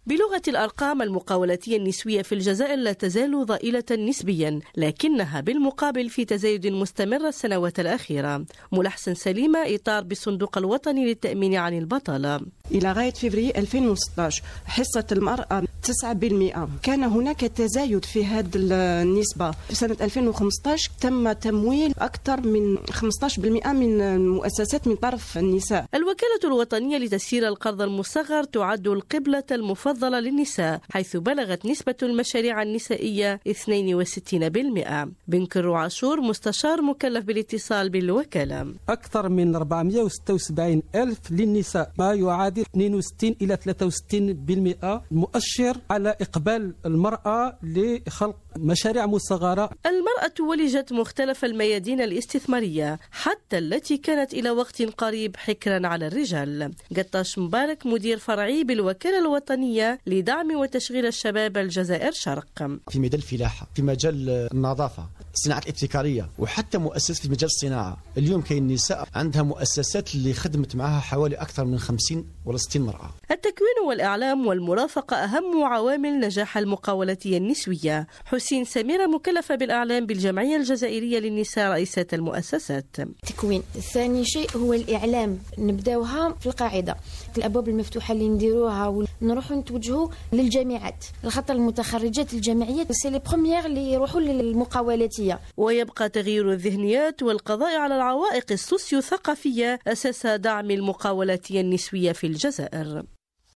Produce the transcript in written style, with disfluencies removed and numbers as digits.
بلغة الأرقام، المقاولاتية النسوية في الجزائر لا تزال ضئيلة نسبيا، لكنها بالمقابل في تزايد مستمر السنوات الأخيرة. ملحسن سليمة، إطار بالصندوق الوطني للتأمين عن البطالة. إلى غاية فبراير 2016 حصة المرأة 9%. كان هناك تزايد في هذه النسبة. في سنة 2015 تم تمويل أكثر من 15% من المؤسسات من طرف النساء. الوكالة الوطنية لتسيير القرض المصغر تعد القبلة المفضلة للنساء، حيث بلغت نسبة المشاريع النسائية 62%. بنكر عاشور، مستشار مكلف بالاتصال بالوكالة. أكثر من 476 ألف للنساء، ما يعادل 62 إلى 63%، مؤشر على إقبال المرأة لخلق مشاريع مصغرة. المرأة ولجت مختلف الميادين الاستثمارية، حتى التي كانت إلى وقت قريب حكرا على الرجال. قطاش مبارك، مدير فرعي بالوكالة الوطنية لدعم وتشغيل الشباب الجزائر شرق. في مجال الفلاحة، في مجال النظافة، الصناعة الابتكارية، وحتى مؤسسات في مجال الصناعة. اليوم كاين نساء عندها مؤسسات اللي خدمت معها حوالي أكثر من 50 ولا 60 مرأة. التكوين والإعلام والمرافقة أهم عوامل نجاح المقاولاتية النسوية. حسين سميرة، مكلفة بالإعلام بالجمعية الجزائرية للنساء، رئيسة المؤسسات. تكوين. ثاني شيء هو الإعلام، نبداوها في القاعدة، الأبواب المفتوحة اللي نديروها ونروحوا نتوجهوا للجامعات، الخطر المتخرجات الجامعيات سي لي بروميير اللي يروحوا للمقاولاتية. ويبقى تغيير الذهنيات والقضاء على العوائق السوسيو ثقافية أساس دعم المقاولاتية النسوية في الجزائر.